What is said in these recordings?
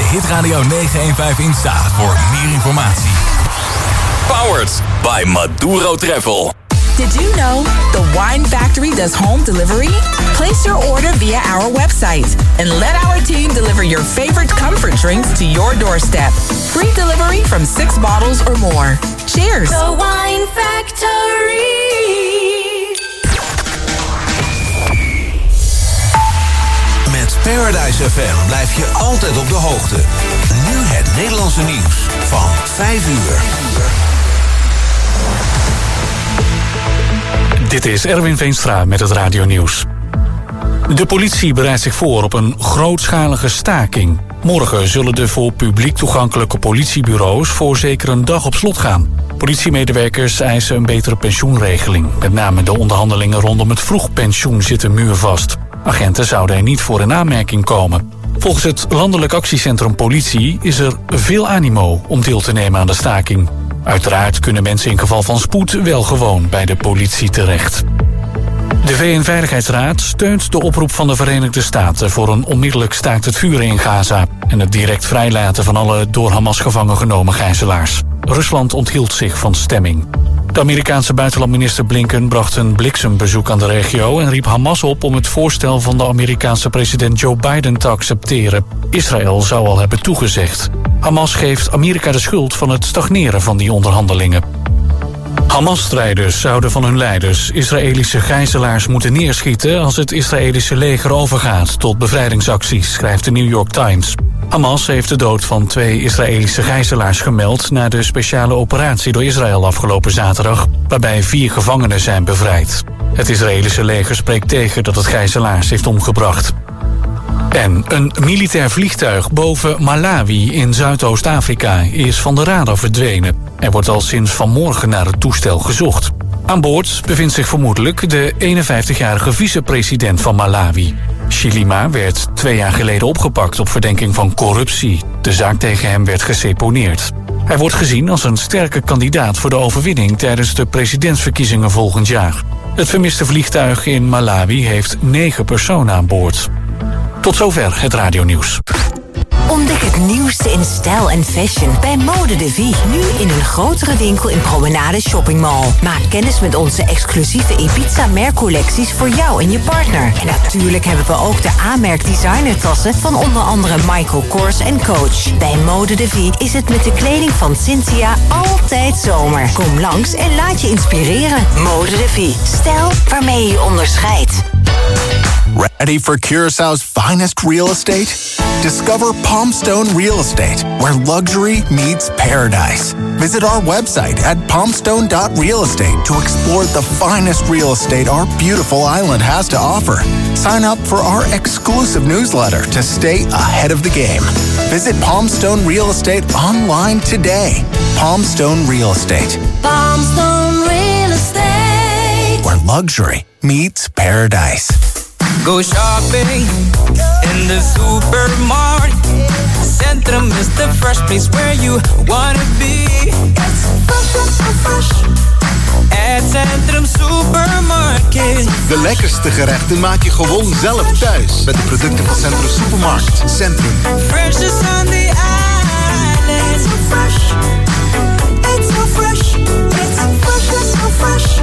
Hitradio 915 Insta voor meer informatie. Powered by Maduro Travel. Did you know the Wine Factory does home delivery? Place your order via our website and let our team deliver your favorite comfort drinks to your doorstep. Free delivery from 6 bottles or more. Cheers! The Wine Factory. Met Paradise FM blijf je altijd op de hoogte. Nu het Nederlandse nieuws van 5 uur. Dit is Erwin Veenstra met het radionieuws. De politie bereidt zich voor op een grootschalige staking. Morgen zullen de voor publiek toegankelijke politiebureaus voor zeker een dag op slot gaan. Politiemedewerkers eisen een betere pensioenregeling. Met name de onderhandelingen rondom het vroegpensioen zitten muurvast. Agenten zouden er niet voor in aanmerking komen. Volgens het Landelijk Actiecentrum Politie is er veel animo om deel te nemen aan de staking. Uiteraard kunnen mensen in geval van spoed wel gewoon bij de politie terecht. De VN-veiligheidsraad steunt de oproep van de Verenigde Staten voor een onmiddellijk staakt het vuren in Gaza en het direct vrijlaten van alle door Hamas gevangen genomen gijzelaars. Rusland onthield zich van stemming. De Amerikaanse buitenlandminister Blinken bracht een bliksembezoek aan de regio en riep Hamas op om het voorstel van de Amerikaanse president Joe Biden te accepteren. Israël zou al hebben toegezegd. Hamas geeft Amerika de schuld van het stagneren van die onderhandelingen. Hamas-strijders zouden van hun leiders Israëlische gijzelaars moeten neerschieten als het Israëlische leger overgaat tot bevrijdingsacties, schrijft de New York Times. Hamas heeft de dood van 2 Israëlische gijzelaars gemeld na de speciale operatie door Israël afgelopen zaterdag, waarbij 4 gevangenen zijn bevrijd. Het Israëlische leger spreekt tegen dat het gijzelaars heeft omgebracht. En een militair vliegtuig boven Malawi in Zuidoost-Afrika is van de radar verdwenen. Er wordt al sinds vanmorgen naar het toestel gezocht. Aan boord bevindt zich vermoedelijk de 51-jarige vicepresident van Malawi. Chilima werd 2 jaar geleden opgepakt op verdenking van corruptie. De zaak tegen hem werd geseponeerd. Hij wordt gezien als een sterke kandidaat voor de overwinning tijdens de presidentsverkiezingen volgend jaar. Het vermiste vliegtuig in Malawi heeft 9 personen aan boord. Tot zover het radionieuws. Ontdek het nieuwste in stijl en fashion bij Mode de Vie. Nu in een grotere winkel in Promenade Shopping Mall. Maak kennis met onze exclusieve Ibiza-merkcollecties voor jou en je partner. En natuurlijk hebben we ook de A-merk designertassen van onder andere Michael Kors en Coach. Bij Mode de Vie is het met de kleding van Cynthia altijd zomer. Kom langs en laat je inspireren. Mode de Vie. Stijl waarmee je je onderscheidt. Ready for Curaçao's finest real estate? Discover Palmstone Real Estate, where luxury meets paradise. Visit our website at palmstone.realestate to explore the finest real estate our beautiful island has to offer. Sign up for our exclusive newsletter to stay ahead of the game. Visit Palmstone Real Estate online today. Palmstone Real Estate. Palmstone Real Estate. Where luxury meets paradise. Go shopping in the supermarket. Centrum is the fresh place where you wanna be. It's fresh. At Centrum Supermarket. De lekkerste gerechten maak je gewoon zelf thuis. Met de producten van Centrum Supermarket. Centrum. Fresh is on the island. It's so fresh. It's so fresh. It's so fresh. It's so fresh.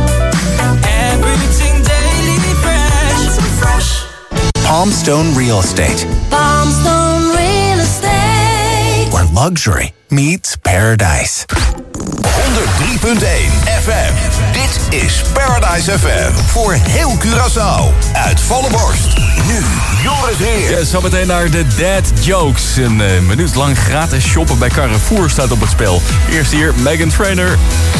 Everything daily fresh. It's so fresh. Palmstone Real Estate. Palmstone Real Estate. Where luxury meets paradise. 103.1 FM. Dit is Paradise FM. Voor heel Curaçao. Uit volle borst. Nu Joris Heer. Ja, zometeen naar de Dad Jokes. Een minuut lang gratis shoppen bij Carrefour staat op het spel. Eerst hier Meghan Trainor.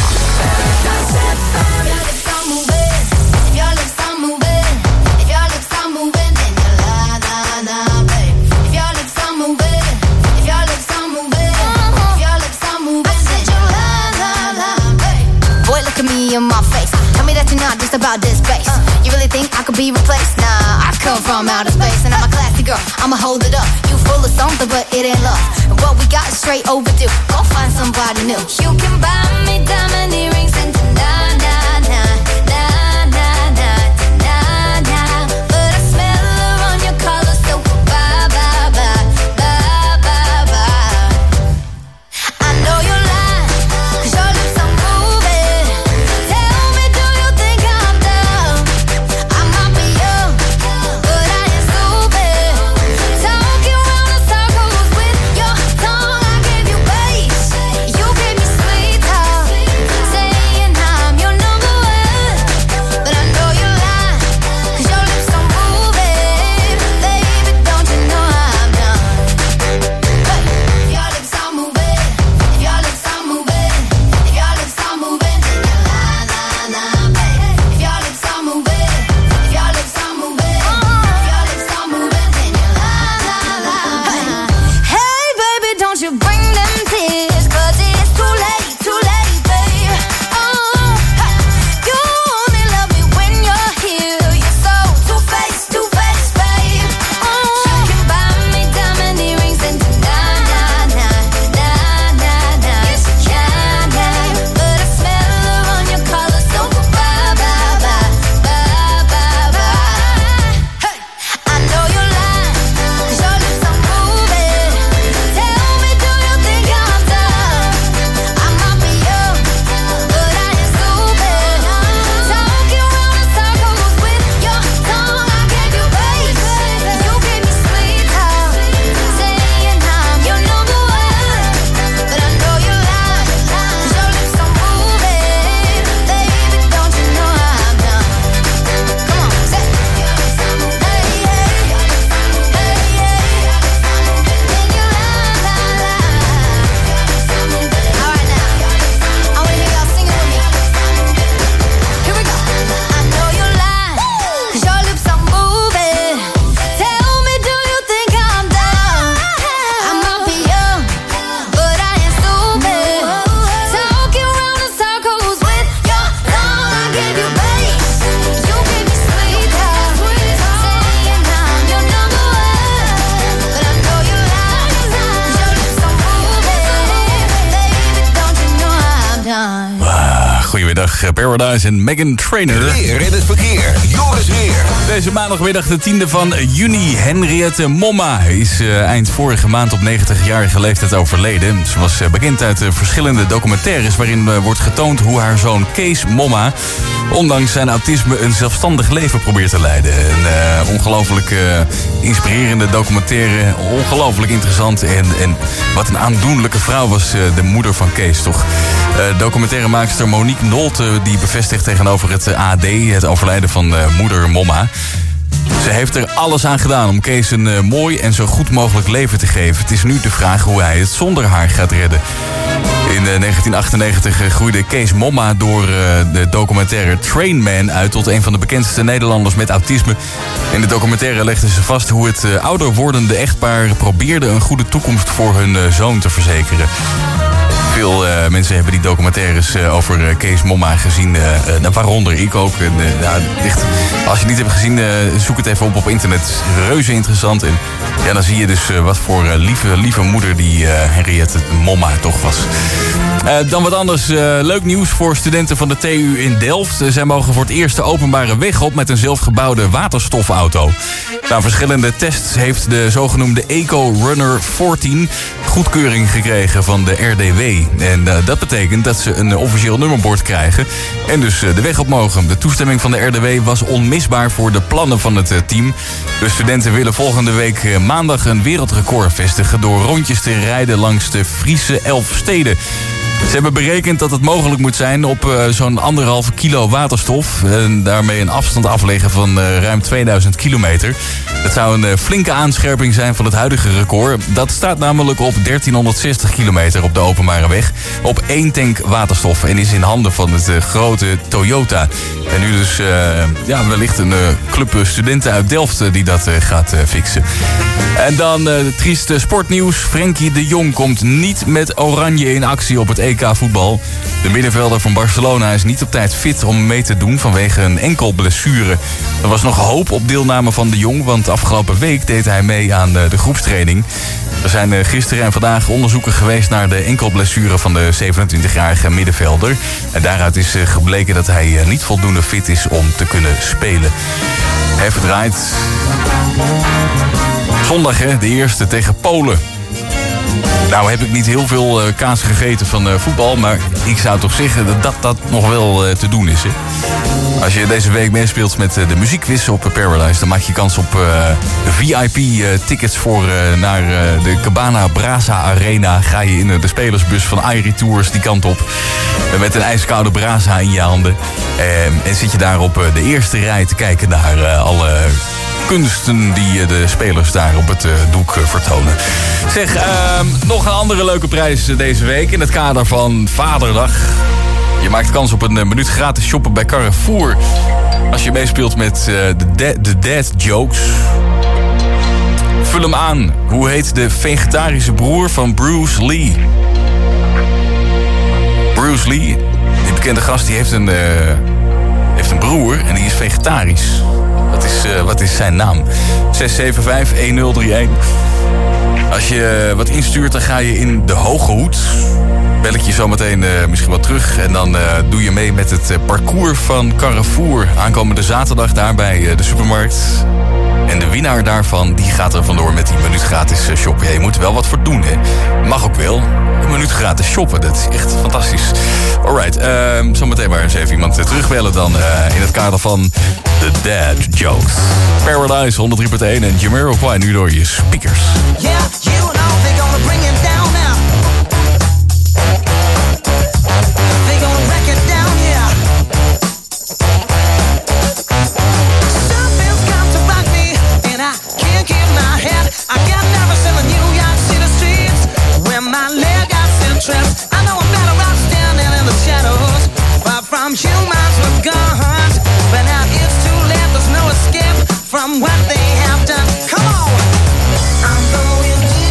In my face, tell me that you're not just about this bass. You really think I could be replaced? Nah, I come from outer space and I'm a classy girl, I'ma hold it up. You full of something but it ain't love, and what we got is straight overdue. Go find somebody new. You can buy me diamond earrings and but I smell her on your collar, so bye bye bye bye bye bye. maandagmiddag. Paradise en Meghan Trainor. Weer in het verkeer. Joris Weer. Deze maandagmiddag de 10e van juni. Henriette Momma is eind vorige maand op 90-jarige leeftijd overleden. Ze was bekend uit verschillende documentaires waarin wordt getoond hoe haar zoon Kees Momma ondanks zijn autisme een zelfstandig leven probeert te leiden. Een ongelooflijk inspirerende documentaire. Ongelooflijk interessant. En wat een aandoenlijke vrouw was de moeder van Kees, toch? Documentairemaakster Monique Nolte die bevestigt tegenover het AD het overlijden van moeder Momma. Ze heeft er alles aan gedaan om Kees een mooi en zo goed mogelijk leven te geven. Het is nu de vraag hoe hij het zonder haar gaat redden. In 1998 groeide Kees Momma door de documentaire Train Man uit tot een van de bekendste Nederlanders met autisme. In de documentaire legden ze vast hoe het ouder wordende echtpaar probeerde een goede toekomst voor hun zoon te verzekeren. Veel mensen hebben die documentaires over Kees Momma gezien. Waaronder ik ook. Echt, als je het niet hebt gezien, zoek het even op internet. Reuze interessant. En ja, dan zie je dus wat voor lieve moeder die Henriette Momma toch was. Dan wat anders. Leuk nieuws voor studenten van de TU in Delft. Zij mogen voor het eerst de openbare weg op met een zelfgebouwde waterstofauto. Na verschillende tests heeft de zogenoemde Eco Runner 14 goedkeuring gekregen van de RDW. En dat betekent dat ze een officieel nummerbord krijgen en dus de weg op mogen. De toestemming van de RDW was onmisbaar voor de plannen van het team. De studenten willen volgende week maandag een wereldrecord vestigen door rondjes te rijden langs de Friese 11 steden. Ze hebben berekend dat het mogelijk moet zijn op zo'n 1,5 kilo waterstof. En daarmee een afstand afleggen van ruim 2000 kilometer. Dat zou een flinke aanscherping zijn van het huidige record. Dat staat namelijk op 1360 kilometer op de openbare weg. Op 1 tank waterstof en is in handen van het grote Toyota. En nu dus wellicht een club studenten uit Delft die dat gaat fixen. En dan trieste sportnieuws. Frenkie de Jong komt niet met oranje in actie op het EK voetbal. De middenvelder van Barcelona is niet op tijd fit om mee te doen vanwege een enkel blessure. Er was nog hoop op deelname van de Jong, want afgelopen week deed hij mee aan de groepstraining. Er zijn gisteren en vandaag onderzoeken geweest naar de enkelblessure van de 27-jarige middenvelder. En daaruit is gebleken dat hij niet voldoende fit is om te kunnen spelen. Hij verdraait zondag de eerste tegen Polen. Nou heb ik niet heel veel kaas gegeten van voetbal, maar ik zou toch zeggen dat dat nog wel te doen is. Hè? Als je deze week meespeelt met de muziekquiz op Paradise, dan maak je kans op VIP-tickets naar de Cabana Brasa Arena. Ga je in de spelersbus van Airi Tours die kant op met een ijskoude brasa in je handen. En zit je daar op de eerste rij te kijken naar alle kunsten die de spelers daar op het doek vertonen. Zeg, nog een andere leuke prijs deze week in het kader van Vaderdag. Je maakt kans op een minuut gratis shoppen bij Carrefour als je meespeelt met de dad jokes. Vul hem aan. Hoe heet de vegetarische broer van Bruce Lee? Bruce Lee, die bekende gast, die heeft een broer en die is vegetarisch. Wat is zijn naam? 675-1031. Als je wat instuurt, dan ga je in de hoge hoed. Bel ik je zometeen misschien wat terug. En dan doe je mee met het parcours van Carrefour. Aankomende zaterdag daar bij de supermarkt. En de winnaar daarvan, die gaat er vandoor met die minuut gratis shoppen. Ja, je moet er wel wat voor doen, hè. Mag ook wel. Een minuut gratis shoppen, dat is echt fantastisch. Alright, zometeen maar eens even iemand terugbellen dan in het kader van The Dad Jokes. Paradise 103.1 en Jamiroquai nu door je speakers. Yeah, you know they're gonna bring it down now. They're gonna wreck it down, yeah. Something's got to rock me, and I can't keep my head. I got nervous in the New York City streets, where my leg got interest. I know I'm better off standing in the shadows, far from humans with guns. But now it's too late, there's no escape from what they have done. Come on! I'm going to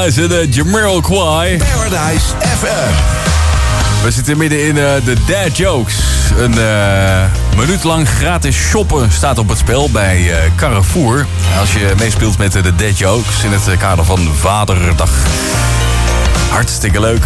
Paradise en Jamiroquai. Paradise FM. We zitten midden in de Dad Jokes. Een minuut lang gratis shoppen staat op het spel bij Carrefour. Als je meespeelt met de Dad Jokes in het kader van Vaderdag. Hartstikke leuk.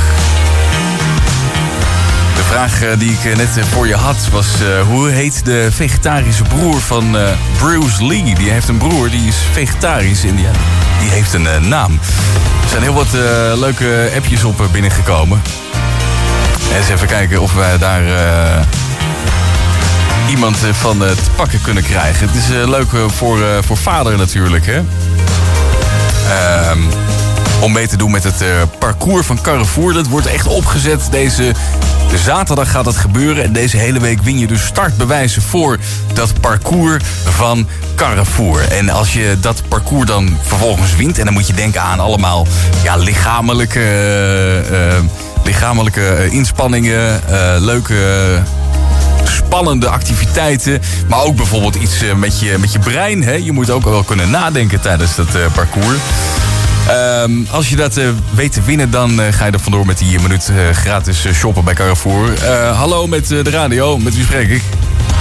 De vraag die ik net voor je had was... hoe heet de vegetarische broer van Bruce Lee? Die heeft een broer, die is vegetarisch en die heeft een naam. Er zijn heel wat leuke appjes op binnengekomen. Eens even kijken of wij daar iemand van te pakken kunnen krijgen. Het is leuk voor vader natuurlijk, hè? Om mee te doen met het parcours van Carrefour. Dat wordt echt opgezet. Deze zaterdag gaat het gebeuren. En deze hele week win je dus startbewijzen voor dat parcours van Carrefour. En als je dat parcours dan vervolgens wint... en dan moet je denken aan allemaal lichamelijke inspanningen, leuke, spannende activiteiten. Maar ook bijvoorbeeld iets met je brein. Hè? Je moet ook wel kunnen nadenken tijdens dat parcours. Als je dat weet te winnen, dan ga je er vandoor met die minuut gratis shoppen bij Carrefour. Hallo met de radio, met wie spreek ik?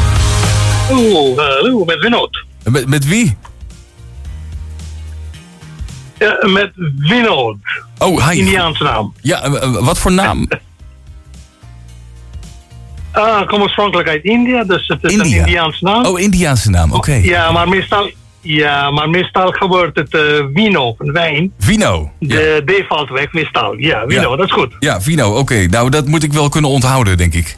Hallo, met Winoot. Met wie? Ja, met Winoot. Oh, hi. Indiaanse naam. Ja, wat voor naam? Ik kom oorspronkelijk uit India, dus het is een Indiaanse naam. Oh, Indiaanse naam, oké. Ja, maar meestal gebeurt het vino, een wijn. Vino? De D valt weg, meestal. Ja, vino, dat is goed. Ja, vino, oké. Nou, dat moet ik wel kunnen onthouden, denk ik.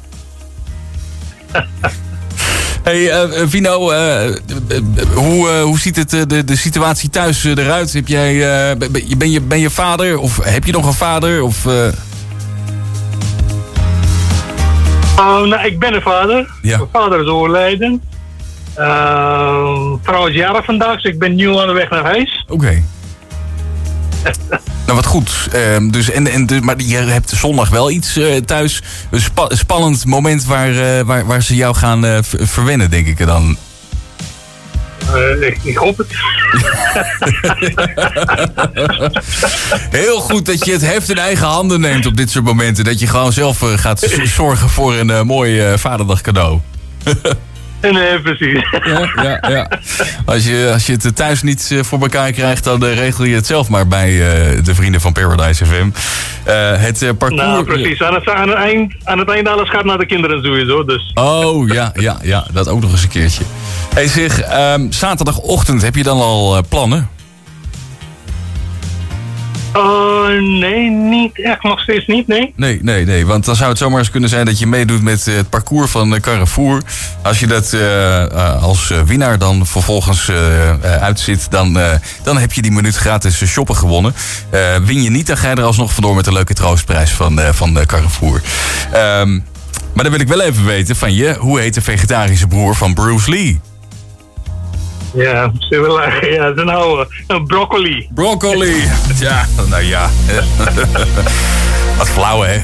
Hey, Vino, hoe ziet de situatie thuis eruit? Heb jij, ben je vader? Of heb je nog een vader? Of... Nou, ik ben een vader. Ja. Mijn vader is overleden. Vrouw is jarig vandaag, dus ik ben nu aan de weg naar huis. Oké. Nou, wat goed. Maar je hebt zondag wel iets thuis. Een spannend moment waar ze jou gaan verwennen, denk ik dan. Ik hoop het. Heel goed dat je het heft in eigen handen neemt op dit soort momenten. Dat je gewoon zelf gaat zorgen voor een mooi vaderdag cadeau. Nee, precies. Ja. Als je het thuis niet voor elkaar krijgt, dan regel je het zelf maar bij de vrienden van Paradise FM. Het parcours... Nou, precies. Aan het eind alles gaat naar de kinderen sowieso. Dus. Oh, ja, dat ook nog eens een keertje. Hey, zeg, zaterdagochtend, heb je dan al plannen? Nee, niet echt. Nog steeds niet, nee. Nee, want dan zou het zomaar eens kunnen zijn dat je meedoet met het parcours van Carrefour. Als je dat als winnaar dan vervolgens uitzit, dan heb je die minuut gratis shoppen gewonnen. Win je niet, dan ga je er alsnog vandoor met een leuke troostprijs van Carrefour. Maar dan wil ik wel even weten van je, hoe heet de vegetarische broer van Bruce Lee? Ja, dat is een broccoli. Broccoli. Ja, nou ja. Wat flauw, hè?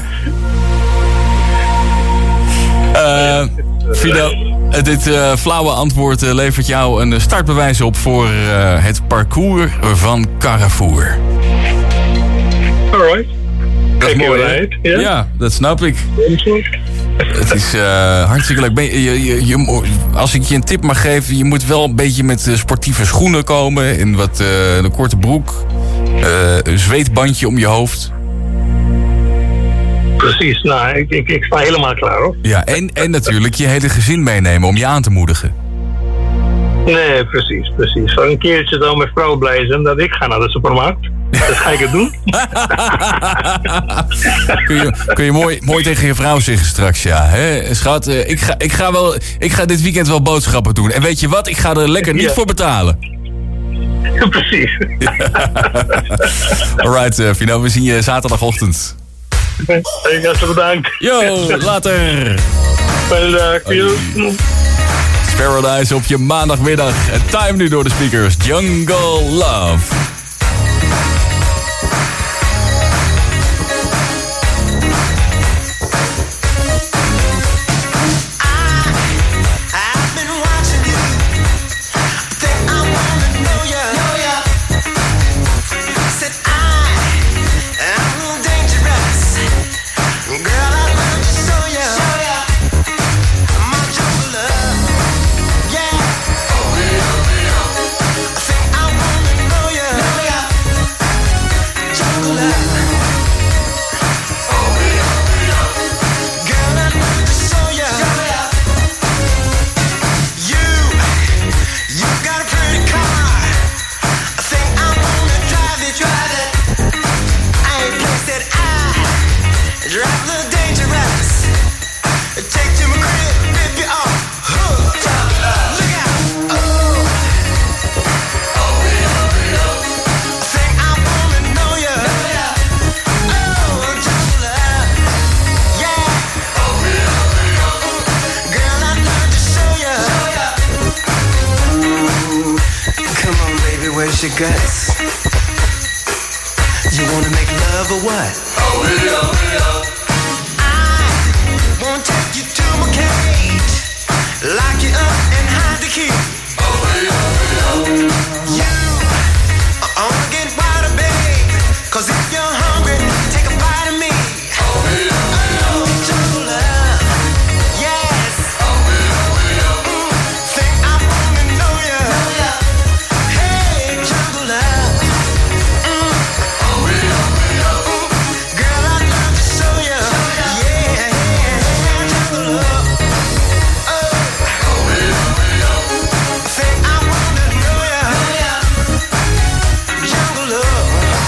Fido, dit flauwe antwoord levert jou een startbewijs op voor het parcours van Carrefour. Alright. Dat is mooi, hè? Ja, dat snap ik. Het is hartstikke leuk. Als ik je een tip mag geven, je moet wel een beetje met sportieve schoenen komen. In een korte broek. Een zweetbandje om je hoofd. Precies, nou, ik sta helemaal klaar, hoor. Ja, en natuurlijk je hele gezin meenemen om je aan te moedigen. Nee, precies. Voor een keertje dan mijn vrouw blij zijn dat ik ga naar de supermarkt. Dat ga ik het doen. Kun je mooi tegen je vrouw zeggen straks, ja. Hè? Schat, ik ga dit weekend wel boodschappen doen. En weet je wat? Ik ga er lekker niet voor betalen. Precies. Alright, Vino, we zien je zaterdagochtend. Hartelijk bedankt. Yo, later. Fijne dag. Paradise op je maandagmiddag. En time nu door de speakers. Jungle Love. What's your guts? You wanna make love or what? Oh, I wanna take you to my cage, lock you up and hide the key. You are only getting wider, babe, 'cause if you're hungry, take a bite of me. Jungle love, yes. Think I wanna know ya. Hey, jungle love. Girl, I'd love to show ya. Yeah, jungle love. Think I wanna know ya. Jungle love.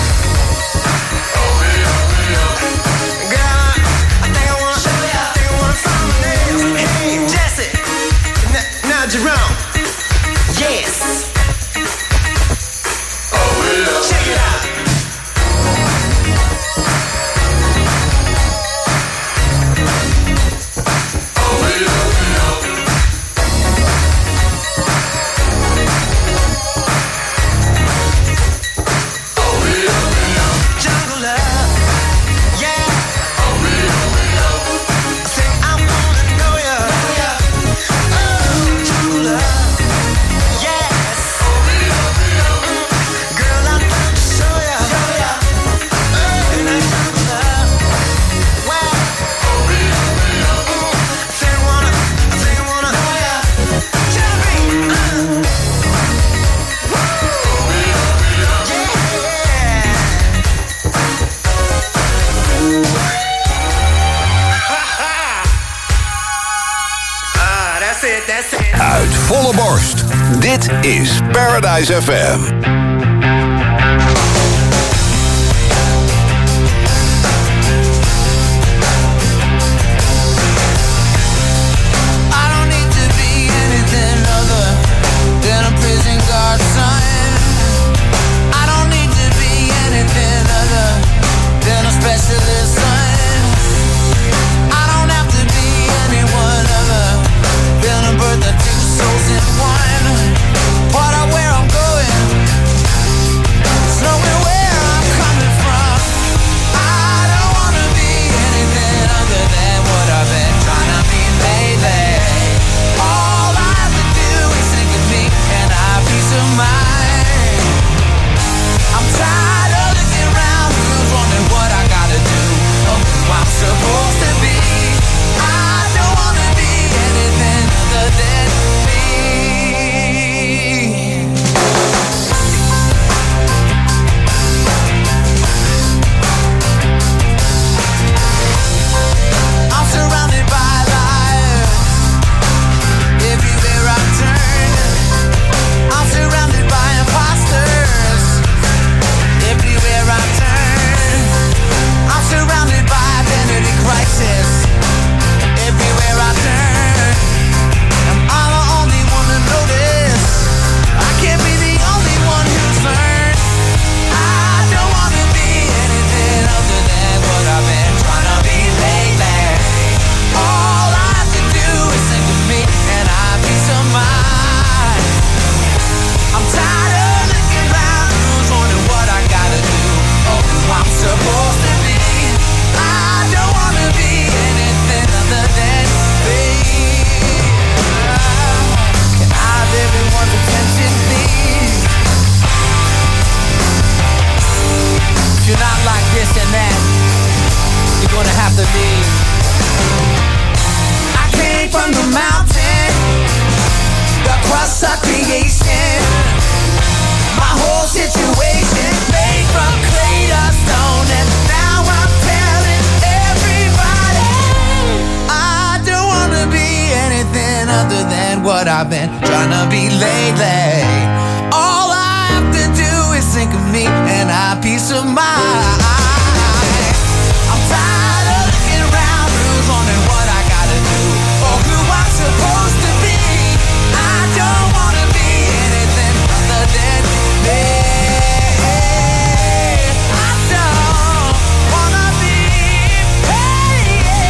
Girl, I think I wanna show ya. Think I wanna find my nails. Hey, Jesse. Now Jerome. Yes. Check it out. Jungle love, yeah. Think I wanna know ya. Jungle love, yes. Girl, I'd love to show ya. And that jungle love, wow. Think I wanna know ya. Jeremy, yeah. That's it, that's it. Uit volle borst. Dit is Paradise FM. I don't need to be anything other than a prison guard, son. I don't need to be anything other than a specialist, son. I don't have to be anyone other than a birth of two souls in one. What I where I'm going, it's knowing where I'm coming from. I don't wanna be anything other than what I've been trying to be lately. All I have to do is think of me and I have peace of mind. I'm tired of looking around, who's wondering what I gotta do, or who I'm supposed to be. I don't wanna be anything other than me. I'm surrounded by liars everywhere I turn. I'm surrounded by imposters everywhere I turn. I'm surrounded by identity crisis everywhere I turn. Am I the only one to notice? I can't be the only one who's learned. I don't wanna be anything other than what I've been trying to be lately. All I have to do is think of me and I have peace of mind. I'm tired of looking around, who's wondering what I gotta do, or who I'm supposed to be. I don't wanna be anything other than me. Can I have everyone's attention, please? If you're not like this and that, you're gonna have to leave. I came from the mountain, the crust of creation. My whole situation made from clay to stone, and now I'm telling everybody I don't wanna be anything other than what I've been trying to be lately. All I have to do is think of me and I have peace of mind. I'm tired of looking around, who's wondering what I gotta do, or who I'm supposed to be. I don't wanna be anything other than me. I don't wanna be, hey,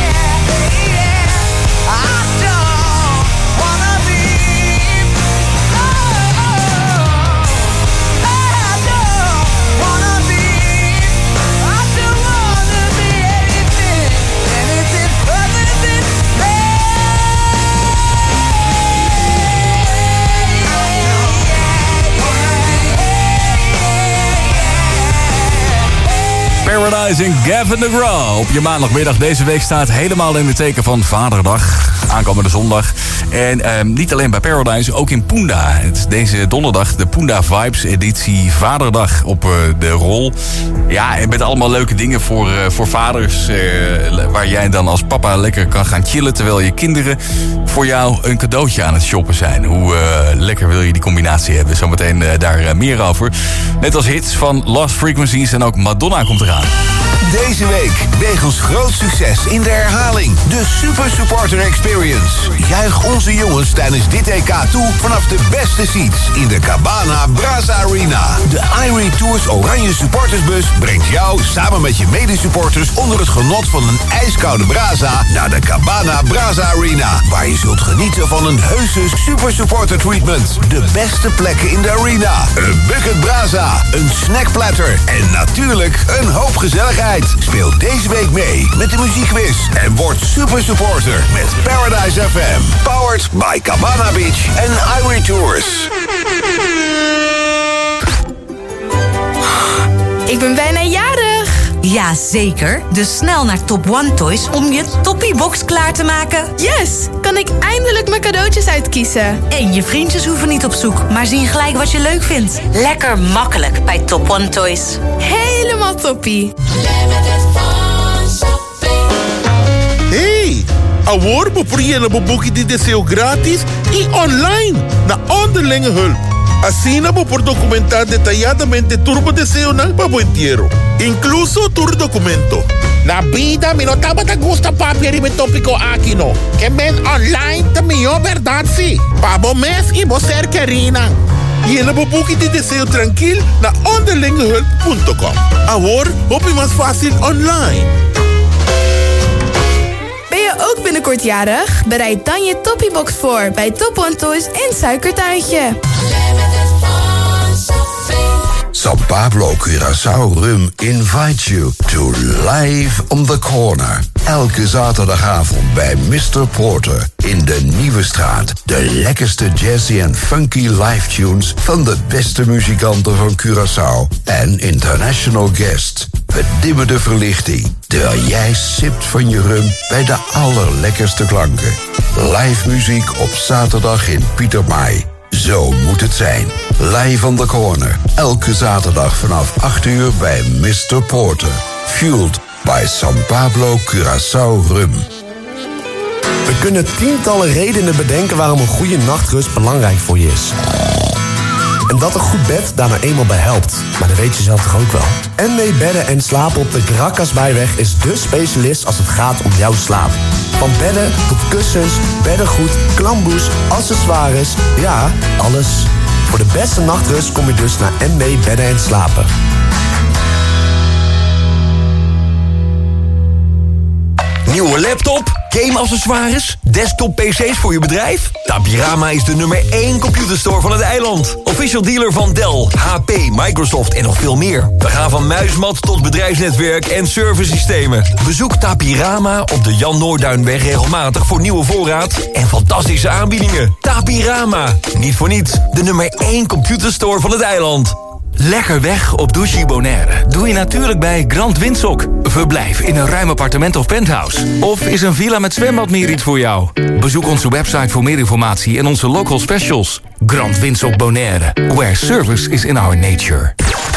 yeah. I don't wanna be, oh, hey. Paradise en Gavin DeGraw. Op je maandagmiddag deze week staat helemaal in het teken van Vaderdag. Aankomende zondag. En niet alleen bij Paradise, ook in Punda. Het is deze donderdag de Punda Vibes editie Vaderdag op de rol. Ja, en met allemaal leuke dingen voor vaders. Waar jij dan als papa lekker kan gaan chillen. Terwijl je kinderen voor jou een cadeautje aan het shoppen zijn. Hoe lekker wil je die combinatie hebben? Zometeen daar meer over. Net als hits van Lost Frequencies en ook Madonna komt eraan. Deze week wegens groot succes in de herhaling. De Super Supporter Experience. Juich onze jongens tijdens dit EK toe vanaf de beste seats in de Cabana Braza Arena. De Irie Tours Oranje Supportersbus brengt jou samen met je medesupporters onder het genot van een ijskoude Braza naar de Cabana Braza Arena. Waar je zult genieten van een heuse Super Supporter treatment. De beste plekken in de arena. Een bucket Braza, een snackplatter en natuurlijk een hoop gezelligheid. Speel deze week mee met de muziekquiz en word super supporter met Paradise FM. Powered by Cabana Beach en Irie Tours. Ik ben bijna jarig. Ja, zeker. Dus snel naar Top One Toys om je toppie-box klaar te maken. Yes! Kan ik eindelijk mijn cadeautjes uitkiezen? En je vriendjes hoeven niet op zoek, maar zien gelijk wat je leuk vindt. Lekker makkelijk bij Top One Toys. Helemaal toppie. Hey! Awor bepriëren boeki die deseo gratis y online na onderlinge hulp. Así por documentar detalladamente turbo deseo na pabuentiero. Incluso tur documento. Na vida mi notaba te gusta papier y me tópico aquí no. Que men online te mio verdad si. Pabo mes y boser querina. Y en la bobuki de deseo tranquil na onderlingehulp.com. Ahora, hoop je más fácil online. Ben je ook binnenkort jarig? Bereid dan je Toppiebox voor bij Top One Toys in Suikertuintje. San Pablo Curaçao Rum invites you to Live on the Corner. Elke zaterdagavond bij Mr. Porter in de Nieuwe Straat. De lekkerste jazzy en funky live tunes van de beste muzikanten van Curaçao. En international guests. We dimmen de verlichting, terwijl jij sipt van je rum bij de allerlekkerste klanken. Live muziek op zaterdag in Pieter Maai. Zo moet het zijn. Live on the Corner. Elke zaterdag vanaf 8 uur bij Mr. Porter. Fueled by San Pablo Curaçao Rum. We kunnen tientallen redenen bedenken waarom een goede nachtrust belangrijk voor je is. En dat een goed bed daar nou eenmaal bij helpt. Maar dat weet je zelf toch ook wel? NW Bedden en Slapen op de Grakasbijweg is dé specialist als het gaat om jouw slaap. Van bedden tot kussens, beddengoed, klamboes, accessoires. Ja, alles. Voor de beste nachtrust kom je dus naar NW Bedden en Slapen. Nieuwe laptop, gameaccessoires, desktop PC's voor je bedrijf? Tapirama is de nummer 1 computerstore van het eiland. Official dealer van Dell, HP, Microsoft en nog veel meer. We gaan van muismat tot bedrijfsnetwerk en servicesystemen. Bezoek Tapirama op de Jan Noorduinweg regelmatig voor nieuwe voorraad en fantastische aanbiedingen. Tapirama, niet voor niets, de nummer 1 computerstore van het eiland. Lekker weg op Douchy Bonaire doe je natuurlijk bij Grand Windsock. Verblijf in een ruim appartement of penthouse. Of is een villa met zwembad meer iets voor jou? Bezoek onze website voor meer informatie en onze local specials. Grand Windsock Bonaire, where service is in our nature.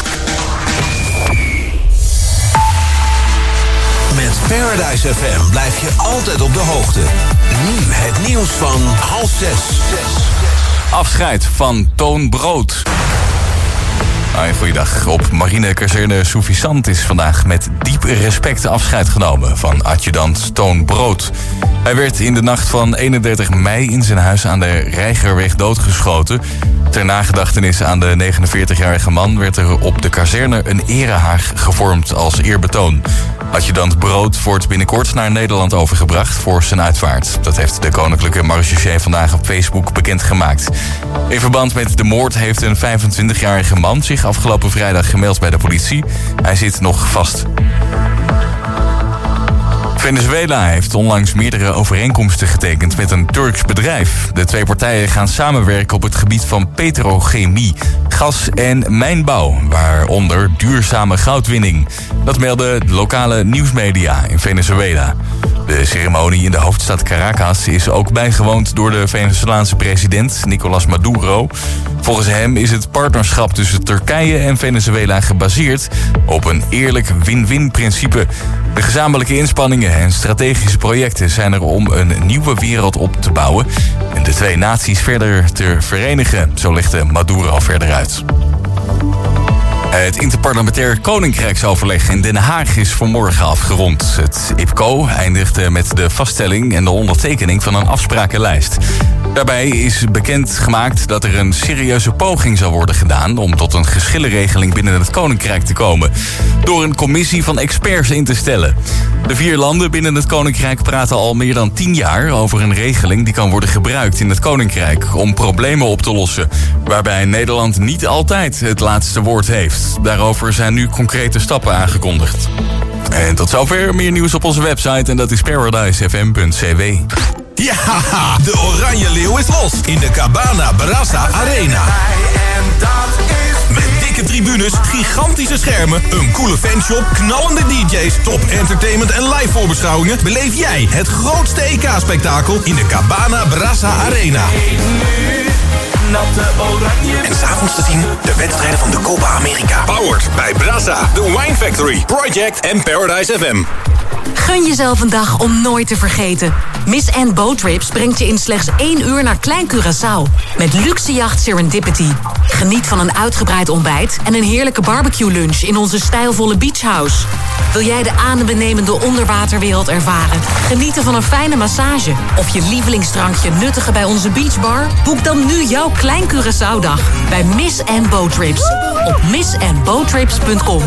Met Paradise FM blijf je altijd op de hoogte. Nu het nieuws van 5:30. Afscheid van Toon Brood. Goeiedag. Op marinekazerne Soufisant is vandaag met diep respect afscheid genomen van adjudant Toon Brood. Hij werd in de nacht van 31 mei in zijn huis aan de Reigerweg doodgeschoten. Ter nagedachtenis aan de 49-jarige man werd er op de kazerne een erehaag gevormd als eerbetoon. Adjudant Brood wordt binnenkort naar Nederland overgebracht voor zijn uitvaart. Dat heeft de koninklijke marechaussee vandaag op Facebook bekendgemaakt. In verband met de moord heeft een 25-jarige man zich afgelopen vrijdag gemeld bij de politie. Hij zit nog vast. Venezuela heeft onlangs meerdere overeenkomsten getekend met een Turks bedrijf. De twee partijen gaan samenwerken op het gebied van petrochemie, gas- en mijnbouw, waaronder duurzame goudwinning. Dat melden de lokale nieuwsmedia in Venezuela. De ceremonie in de hoofdstad Caracas is ook bijgewoond door de Venezolaanse president Nicolás Maduro. Volgens hem is het partnerschap tussen Turkije en Venezuela gebaseerd op een eerlijk win-win principe. De gezamenlijke inspanningen en strategische projecten zijn er om een nieuwe wereld op te bouwen en de twee naties verder te verenigen, zo legde Maduro verder uit. Het interparlementair koninkrijksoverleg in Den Haag is vanmorgen afgerond. Het IPCO eindigde met de vaststelling en de ondertekening van een afsprakenlijst. Daarbij is bekendgemaakt dat er een serieuze poging zal worden gedaan om tot een geschillenregeling binnen het koninkrijk te komen, door een commissie van experts in te stellen. De 4 landen binnen het koninkrijk praten al meer dan 10 jaar over een regeling die kan worden gebruikt in het koninkrijk om problemen op te lossen, waarbij Nederland niet altijd het laatste woord heeft. Daarover zijn nu concrete stappen aangekondigd. En tot zover, meer nieuws op onze website en dat is paradisefm.cw. Ja, de Oranje Leeuw is los in de Cabana Brasa Arena. Met dikke tribunes, gigantische schermen, een coole fanshop, knallende DJ's, top entertainment en live voorbeschouwingen beleef jij het grootste EK-spektakel in de Cabana Brasa Arena. En s'avonds te zien de wedstrijden van de Copa America. Powered bij Brasa, The Wine Factory, Project en Paradise FM. Gun jezelf een dag om nooit te vergeten. Miss Ann Boat Trips brengt je in slechts 1 uur naar Klein Curaçao. Met luxe jacht Serendipity. Geniet van een uitgebreid ontbijt en een heerlijke barbecue lunch in onze stijlvolle beachhouse. Wil jij de adembenemende onderwaterwereld ervaren? Genieten van een fijne massage? Of je lievelingsdrankje nuttigen bij onze beachbar? Boek dan nu jouw Klein Curaçao-dag bij Miss Ann Boat Trips. Op missandboattrips.com.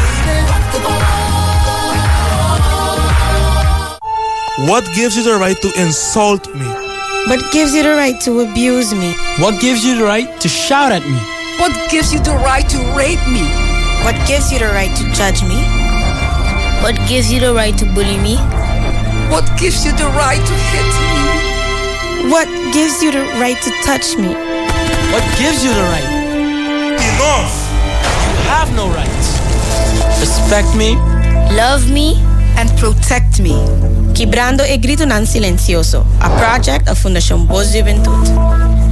What gives you the right to insult me? What gives you the right to abuse me? What gives you the right to shout at me? What gives you the right to rape me? What gives you the right to judge me? What gives you the right to bully me? What gives you the right to hit me? What gives you the right to touch me? What gives you the right? Enough! You have no rights. Respect me. Love me. And protect me. Quebrando el grito non silencioso, a project of Fundación Voz Juventud. 103.1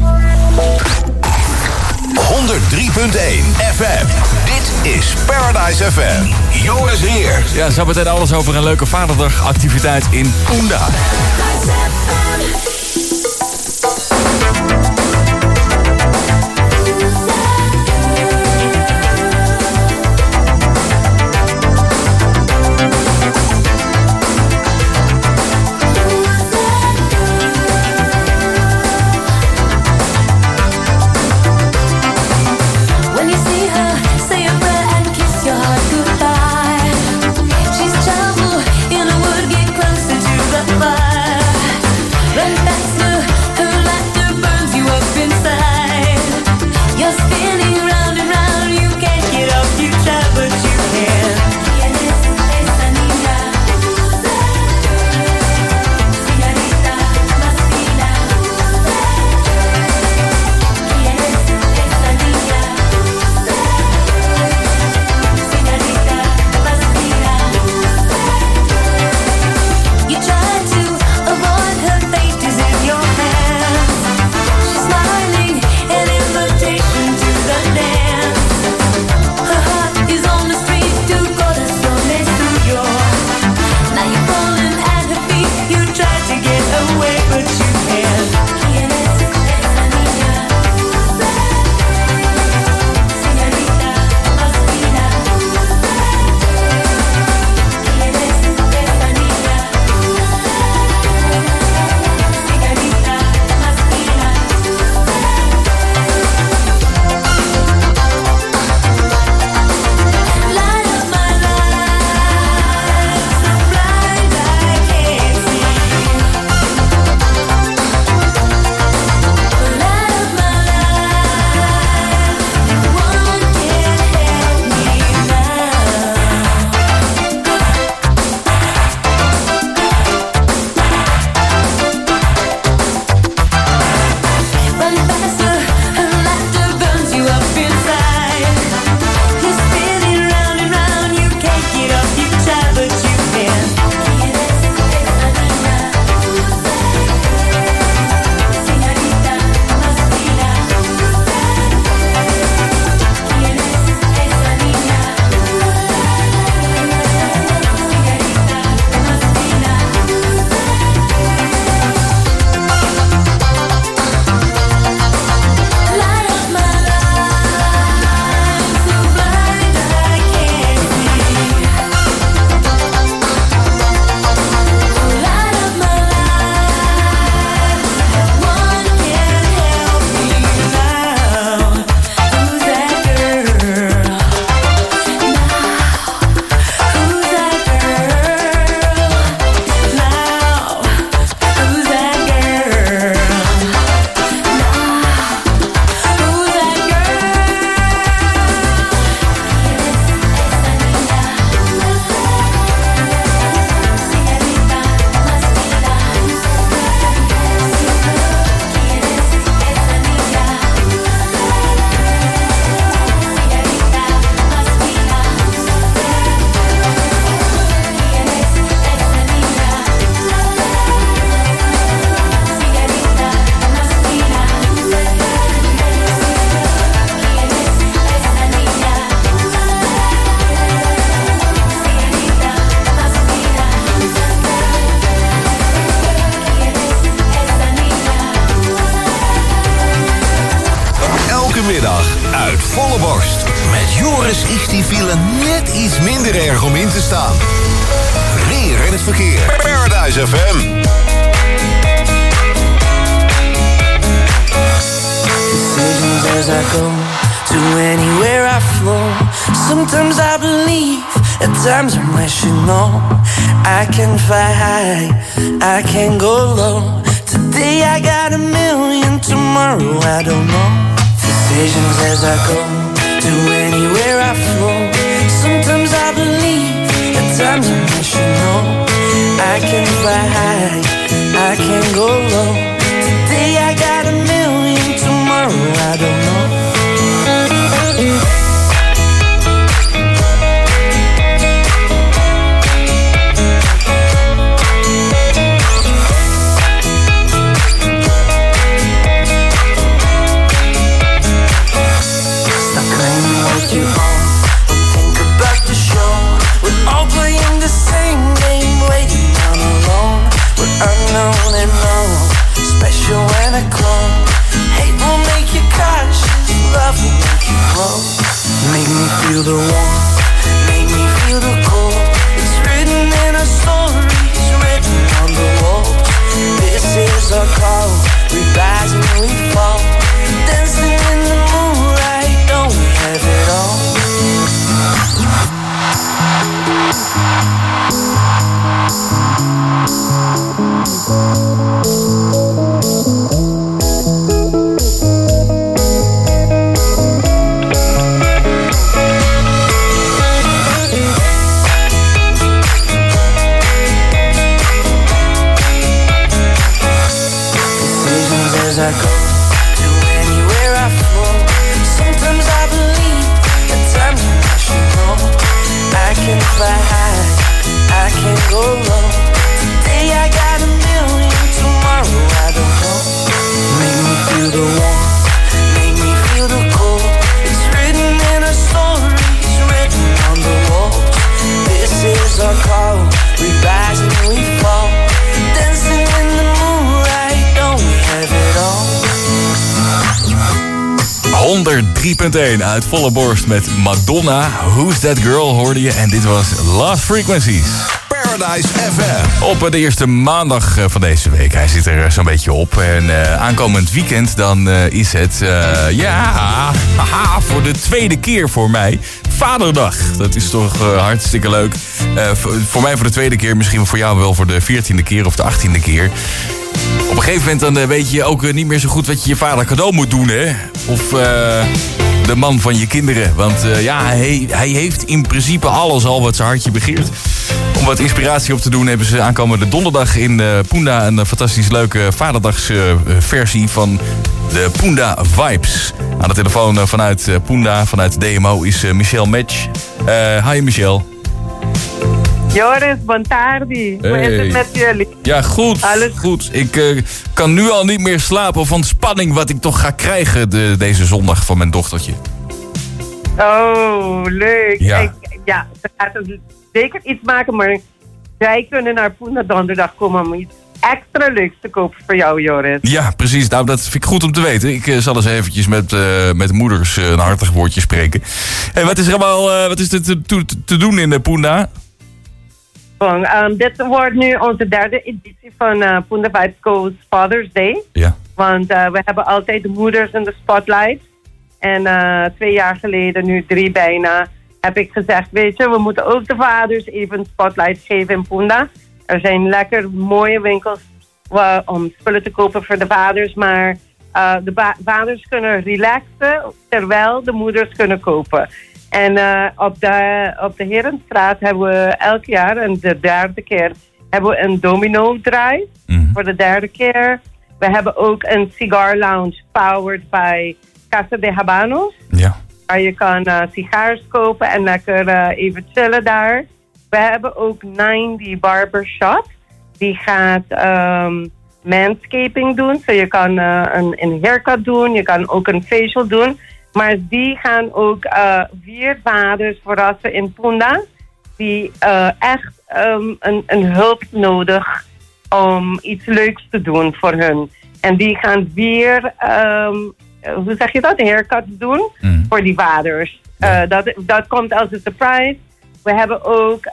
FM. Dit is Paradise FM. Joris Heer. Ja, zo meteen alles over een leuke vaderdagactiviteit in Punda. Run back Zaterdagmiddag uit volle borst. Met Joris is die file net iets minder erg om in te staan. Weer in het verkeer. Paradise FM. Decisions as I go to anywhere I flow. Sometimes I believe, at times I'm rational. I can fly high, I can go low. Today I got a million, tomorrow I don't know. Decisions as I go to anywhere I flow. Sometimes I believe, at times I'm rational. I can fly high, I can go low. Today I got a million, tomorrow I don't know. Unknown and known, special and a clone. Hate will make you cautious, love will make you grow. Make me feel the warmth, make me feel the cold. It's written in our stories, written on the walls. This is our call, we rise and we fall. Dancing in the moonlight, don't we have it all? 'Cause I go to anywhere I flow. Sometimes I believe, at times I'm rational. I can fly high, I can go low. Today I got a million, tomorrow I don't know. Make me feel the warmth, make me feel the cold. It's written in our stories, written on the walls. This is our call, we rise and we fall. Dancing in the moonlight, don't we have it all? 103.1 uit volle borst met Madonna. Who's That Girl hoorde je en dit was Lost Frequencies. Paradise FM. Op de eerste maandag van deze week. Hij zit er zo'n beetje op. En aankomend weekend dan is het, voor de tweede keer voor mij, Vaderdag. Dat is toch hartstikke leuk. Voor mij voor de tweede keer, misschien voor jou wel voor de 14e keer of de 18e keer. Op een gegeven moment dan weet je ook niet meer zo goed wat je vader cadeau moet doen, hè? Of de man van je kinderen. Want hij heeft in principe alles al wat zijn hartje begeert. Om wat inspiratie op te doen hebben ze aankomende donderdag in Punda een fantastisch leuke vaderdagsversie van de Punda Vibes. Aan de telefoon vanuit Punda, vanuit DMO, is Michelle Match. Hi Michelle. Joris, bon tardi. Hoe is het met jullie? Ja, goed. Alles goed. Ik kan nu al niet meer slapen van spanning wat ik toch ga krijgen deze zondag van mijn dochtertje. Oh, leuk. Ja. Ze gaat zeker iets maken, maar zij kunnen naar Punda donderdag komen om iets extra leuks te kopen voor jou, Joris. Ja, precies. Nou, dat vind ik goed om te weten. Ik zal eens eventjes met moeders een hartig woordje spreken. Hey, wat is er allemaal te doen in Punda? Dit wordt nu onze derde editie van Punda Vibes Goes Father's Day. Ja. Want we hebben altijd de moeders in de spotlight. En 2 jaar geleden, nu 3 bijna, heb ik gezegd, weet je, we moeten ook de vaders even een spotlight geven in Punda. Er zijn lekker mooie winkels om spullen te kopen voor de vaders, maar de vaders kunnen relaxen terwijl de moeders kunnen kopen. En op de Herenstraat hebben we elk jaar, en de 3e keer, hebben we een domino-drive voor de 3e keer. We hebben ook een cigar lounge powered by Casa de Habanos. Ja. Waar je kan sigars kopen en lekker even chillen daar. We hebben ook 90 Barbershop. Die gaat manscaping doen. So je kan een haircut doen. Je kan ook een facial doen. Maar die gaan ook 4 vaders verrassen in Punda. Die echt een hulp nodig om iets leuks te doen voor hun. En die gaan 4 hoe zeg je dat? Haircuts doen voor die vaders. Dat komt als een surprise. We hebben ook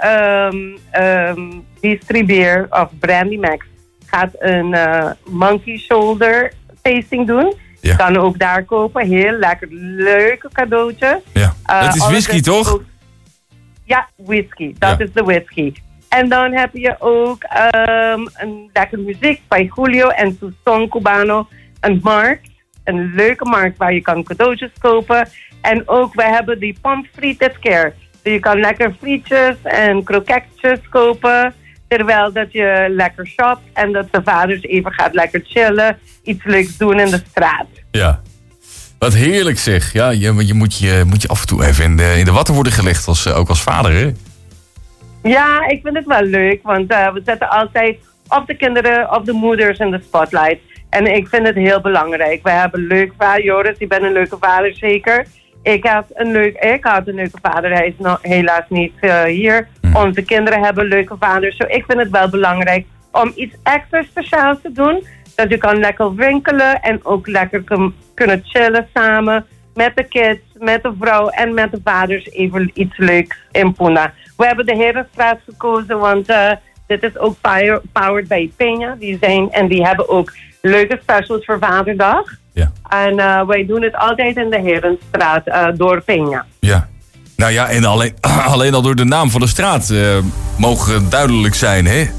distribuer of Brandy Max gaat een monkey shoulder tasting doen. Je kan ook daar kopen. Heel lekker, leuke cadeautje. Ja. Het is whisky, toch? Ook, ja, whisky. Dat is de whisky. En dan heb je ook een lekker muziek bij Julio en Son Cubano. Een markt. Een leuke markt waar je kan cadeautjes kopen. En ook, we hebben die pomfriet dit keer. Dus je kan lekker frietjes en kroketjes kopen. Terwijl dat je lekker shopt. En dat de vaders even gaat lekker chillen. Iets leuks doen in de straat. Ja. Wat heerlijk zeg. Ja, je moet je af en toe even in de watten worden gelegd. Ook als vader, hè? Ja, ik vind het wel leuk. Want we zetten altijd of de kinderen of de moeders in de spotlight. En ik vind het heel belangrijk. We hebben een leuk vader. Joris, je bent een leuke vader zeker. Ik had een leuke vader. Hij is helaas niet hier. Onze kinderen hebben leuke vaders. Dus ik vind het wel belangrijk om iets extra speciaals te doen. Dat je kan lekker winkelen en ook lekker kunnen chillen samen met de kids, met de vrouw en met de vaders. Even iets leuks in Puna. We hebben de Herenstraat gekozen, want dit is ook powered by Peña. Die hebben ook leuke specials voor Vaderdag. Ja. En wij doen het altijd in de Herenstraat door Peña. Ja. Nou ja, en alleen al door de naam van de straat mogen duidelijk zijn, hè?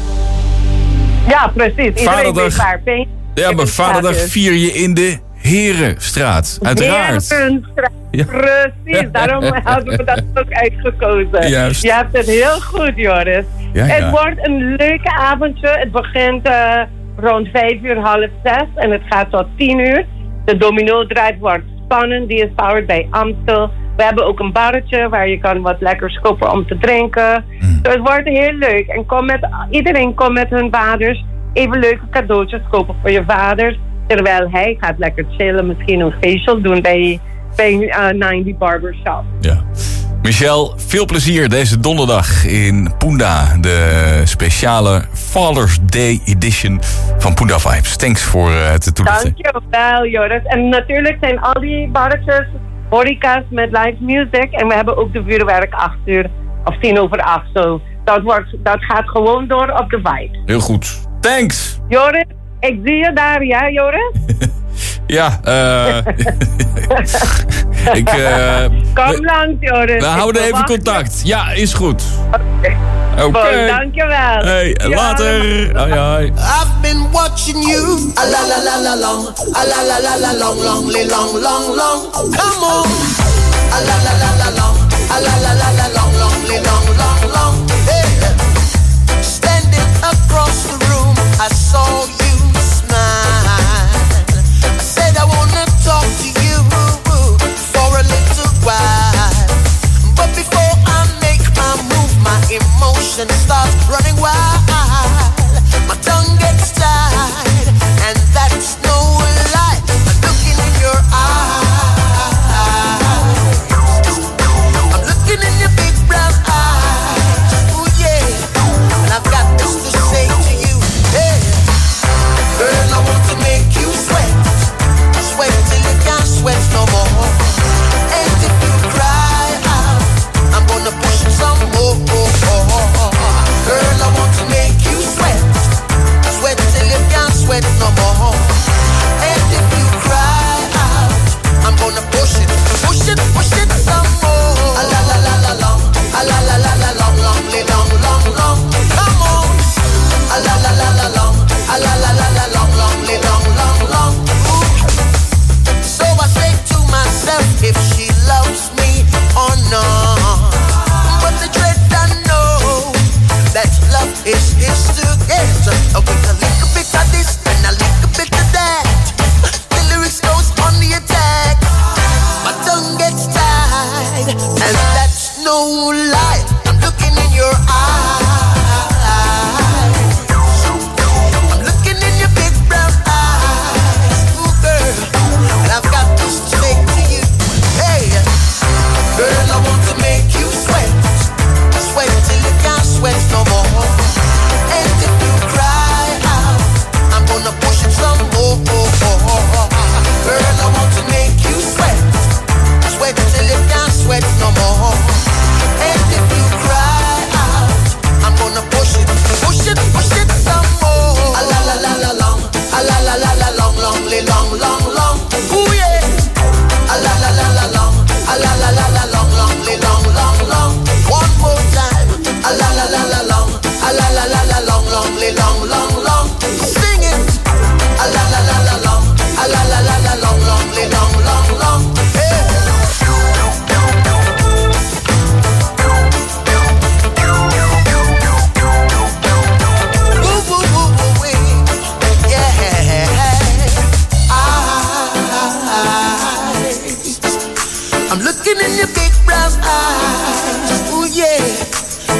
Ja, precies. Vaderdag, ja, maar Vaderdag vier je in de Herenstraat, uiteraard. Herenstraat, ja. Precies. Daarom hebben we dat ook uitgekozen. Juist. Je hebt het heel goed, Joris. Ja, het wordt een leuke avondje. Het begint rond 5:30, 5:30 en het gaat tot 10:00. De domino-drive wordt spannend. Die is powered bij Amstel. We hebben ook een barretje waar je kan wat lekkers kopen om te drinken. Dus het wordt heel leuk. En iedereen komt met hun vaders even leuke cadeautjes kopen voor je vaders. Terwijl hij gaat lekker chillen, misschien een facial doen bij 90 Barbershop. Ja. Michelle, veel plezier deze donderdag in Punda. De speciale Father's Day edition van Punda Vibes. Thanks voor het toelichten. Dankjewel, Joris. En natuurlijk zijn al die barretjes horeca's met live music. En we hebben ook de vuurwerk 8:00 of 7:50. So, dat gaat gewoon door op de vibe. Heel goed. Thanks. Joris, ik zie je daar, ja, Joris? Ja, Kom langs, Joris. We houden even contact. Ja, is goed. Oké. Dankjewel. Hey, later. Hoi, hoi. I've been watching you. A la la la la long. A la la la la long, long, long, long, long. Come on. A la la la la long. A la la la la long, long, long, long, long. Hey. Standing across the room, I saw you smile. I said I wanna talk to you for a little while. But before I make my move, my emotions start running wild. My tongue gets tied, and that's no lie. I'm looking in your eyes. I'm looking in your big brown eyes. Ooh yeah, and I've got this to say to you. Hey,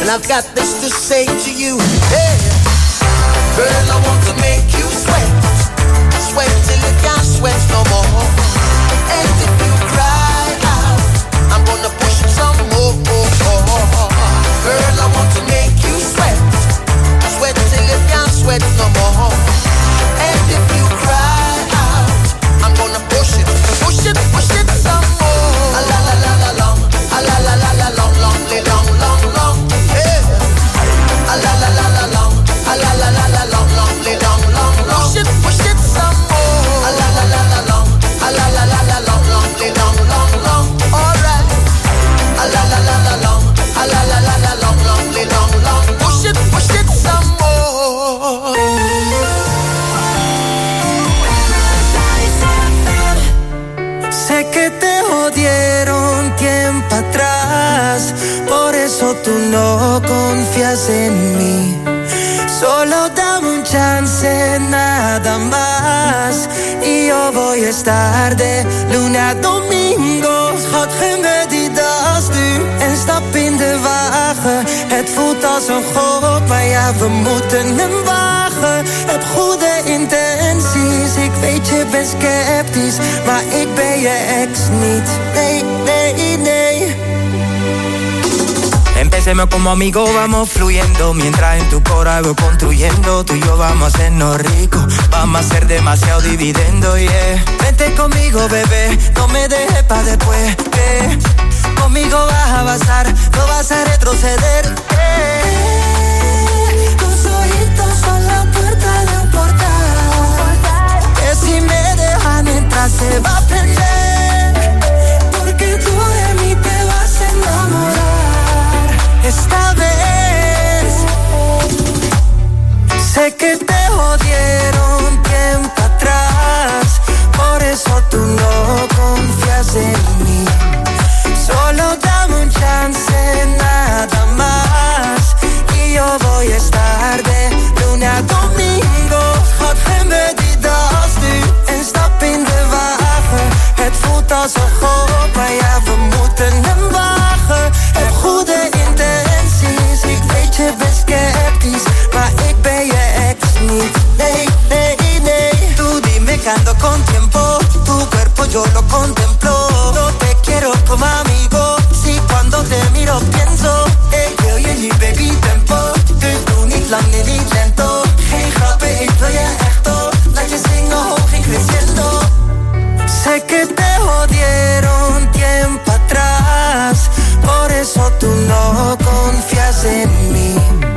And I've got this to say to you. Hey, girl, I want to make you sweat. Sweat till you can't sweat no more. And if you cry out, I'm gonna push it some more. Girl, I want to make you sweat. Sweat till you can't sweat no more. And if you cry out, I'm gonna push it some more. A la la la la long, a la la la la long, long, long, long, long. Hey. A la la la la long, a la la la la long, long, long, long, long. Push it some more. A la la la la long, a la la la la long, long, long, long, long. Alright. A la la la la long, a la la la la long, long, long, long. Push it some more. Sé que te jodieron tiempo atrás, por eso tú no confías en mí. Solo dame un chance, nada más, y yo voy a estar de luna a domingo. Schat, geen we die das nu en stap in de wagen. Het voelt als een gok, maar ja, we moeten hem wagen. Heb goede intenties, ik weet je bent sceptisch, maar ik ben je ex niet. Nee, nee, nee. Empecemos como amigos, vamos fluyendo. Mientras en tu cora voy construyendo. Tú y yo vamos a hacernos ricos. Vamos a hacer demasiado dividendo, yeah. Vente conmigo, bebé, no me dejes pa' después, que conmigo vas a avanzar, no vas a retroceder. Tus ojitos son la puerta de un portal, que si me dejan entrar se va a prender, porque tú de mí te vas a enamorar. Esta vez sé que te jodieron tiempo atrás, por eso tú no confías en mí. Solo dame un chance, nada más, y yo voy a estar de luna a domingo. Schat, geen we die das nu en stap in de wagen. Het voelt als een gok, maar ja, we moeten hem wagen. Heb goede intenties, ik weet je bent sceptisch, maar ik ben je ex niet. Nee, nee, nee. Tú dime que ando con tiempo, tu cuerpo yo lo contemplo. No te quiero como amigo, si cuando te miro pienso, wil je nu baby tempo. Dus doe niet lang, nee, niet lento. Geen grappen, ik wil je echt op. Laat je zingen hoog en creciendo. Sé que te jodieron tiempo atrás, por eso tú no confías en mí.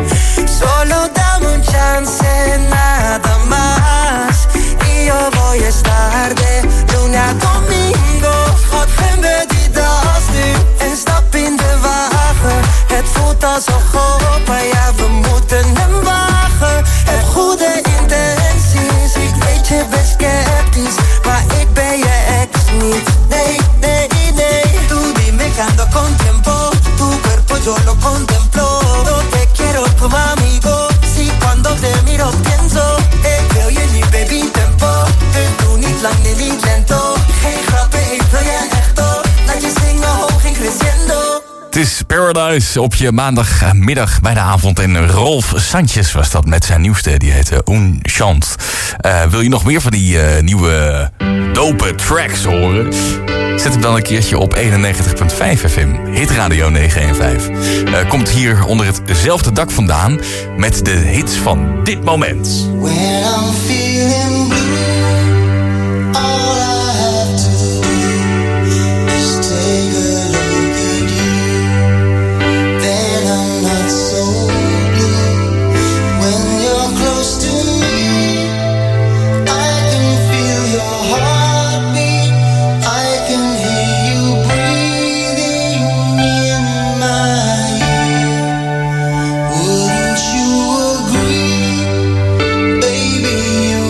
Solo dame un chance, nada más, y yo voy a estar de luna a domingo. Schat, geen we die das nu en stap in de wagen. Het voelt als een gok, maar ja, we moeten hem wagen. Heb goede intenties, ik weet je bent sceptisch, maar ik ben je ex niet. Nee, nee, nee. Tú dime que ando con tiempo, tu cuerpo yo lo contemplo. No te quiero como amigo, si cuando te miro pienso, wil je nu baby tempo. Dus doe niet lang, nee, niet lento. Geen grappen, ik wil je echt op. Laat je zingen hoog en crescendo. Het is Paradise op je maandagmiddag bij de avond. En Rolf Sanchez was dat met zijn nieuwste. Die heette Un Chant. Wil je nog meer van die nieuwe dope tracks horen? Zet hem dan een keertje op 91.5 FM. Hitradio 915. Komt hier onder hetzelfde dak vandaan met de hits van dit moment. When I'm feeling blue, all I have to do is take a look at you. Then I'm not so blue. When you're close to me, I can feel your heartbeat. I can hear you breathing in my ear. Wouldn't you agree, baby? You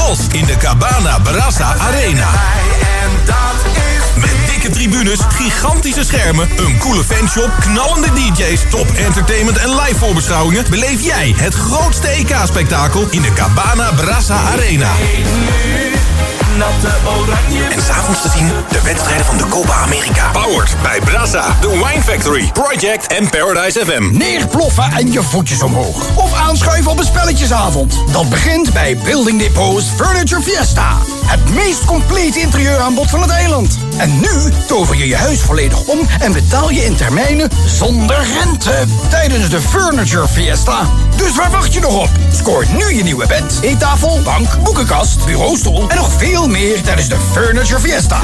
los in de Cabana Brasa Arena. Met dikke tribunes, gigantische schermen, een coole fanshop, knallende DJ's, top entertainment en live voorbeschouwingen beleef jij het grootste EK-spektakel in de Cabana Brasa Arena. En s'avonds te zien de wedstrijden van de Copa America. Powered bij Brasa, The Wine Factory, Project en Paradise FM. Neerploffen en je voetjes omhoog. Of aanschuiven op een spelletjesavond. Dat begint bij Building Depot's Furniture Fiesta. Het meest complete interieuraanbod van het eiland. En nu tover je je huis volledig om en betaal je in termijnen zonder rente. Tijdens de Furniture Fiesta. Dus waar wacht je nog op? Scoor nu je nieuwe bed, eettafel, bank, boekenkast, bureaustoel en nog veel meer tijdens de Furniture Fiesta.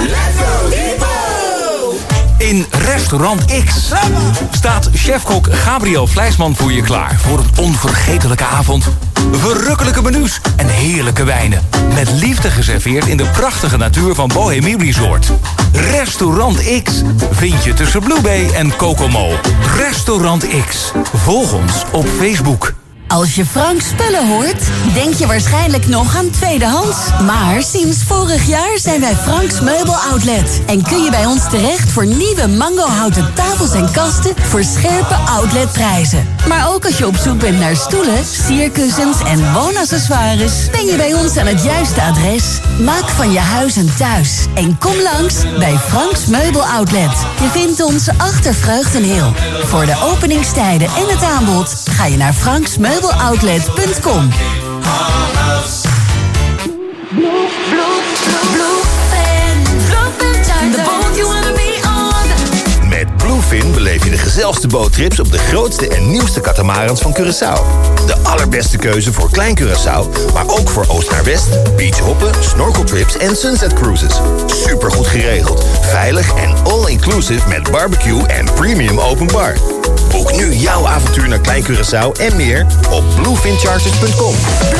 In Restaurant X staat chefkok Gabriel Vleisman voor je klaar voor een onvergetelijke avond. Verrukkelijke menus en heerlijke wijnen. Met liefde geserveerd in de prachtige natuur van Bohemie Resort. Restaurant X vind je tussen Blue Bay en Kokomo. Restaurant X. Volg ons op Facebook. Als je Frank Spullen hoort, denk je waarschijnlijk nog aan tweedehands. Maar sinds vorig jaar zijn wij Franks Meubel Outlet. En kun je bij ons terecht voor nieuwe mangohouten tafels en kasten voor scherpe outletprijzen. Maar ook als je op zoek bent naar stoelen, sierkussens en woonaccessoires, ben je bij ons aan het juiste adres. Maak van je huis een thuis en kom langs bij Franks Meubel Outlet. Je vindt ons achter Vreugdenheel. Voor de openingstijden en het aanbod ga je naar franksmeubeloutlet.com. Met Bluefin beleef je de gezelligste boottrips op de grootste en nieuwste catamarans van Curaçao. De allerbeste keuze voor Klein Curaçao, maar ook voor oost naar west, beachhoppen, snorkeltrips en sunset cruises. Supergoed geregeld, veilig en all-inclusive met barbecue en premium open bar. Boek nu jouw avontuur naar Klein Curaçao en meer op bluefincharters.com.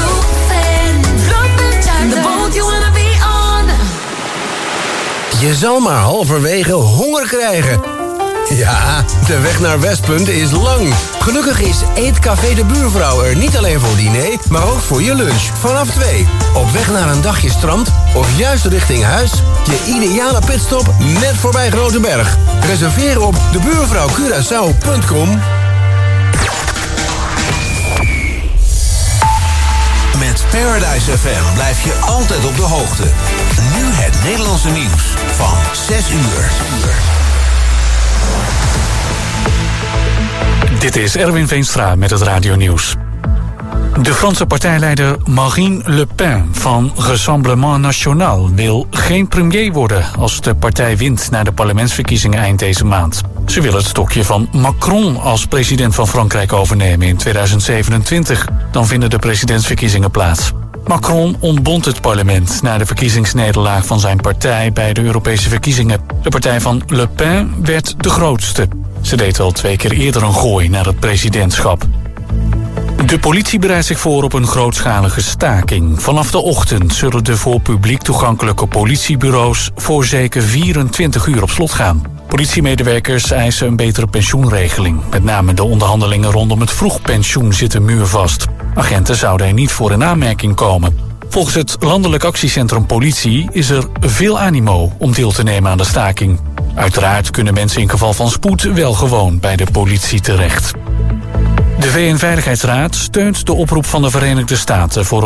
Je zal maar halverwege honger krijgen. Ja, de weg naar Westpunt is lang. Gelukkig is Eetcafé de Buurvrouw er niet alleen voor diner, maar ook voor je lunch. Vanaf 2. Op weg naar een dagje strand of juist richting huis. Je ideale pitstop net voorbij Groteberg. Reserveer op debuurvrouwcuraçao.com. Met Paradise FM blijf je altijd op de hoogte. Nu het Nederlandse nieuws van 6 uur. Dit is Erwin Veenstra met het radionieuws. De Franse partijleider Marine Le Pen van Rassemblement National wil geen premier worden als de partij wint na de parlementsverkiezingen eind deze maand. Ze wil het stokje van Macron als president van Frankrijk overnemen in 2027. Dan vinden de presidentsverkiezingen plaats. Macron ontbond het parlement na de verkiezingsnederlaag van zijn partij bij de Europese verkiezingen. De partij van Le Pen werd de grootste. Ze deed al 2 keer eerder een gooi naar het presidentschap. De politie bereidt zich voor op een grootschalige staking. Vanaf de ochtend zullen de voor publiek toegankelijke politiebureaus voor zeker 24 uur op slot gaan. Politiemedewerkers eisen een betere pensioenregeling. Met name de onderhandelingen rondom het vroegpensioen zitten muurvast. Agenten zouden er niet voor in aanmerking komen. Volgens het Landelijk Actiecentrum Politie is er veel animo om deel te nemen aan de staking. Uiteraard kunnen mensen in geval van spoed wel gewoon bij de politie terecht. De VN-veiligheidsraad steunt de oproep van de Verenigde Staten voor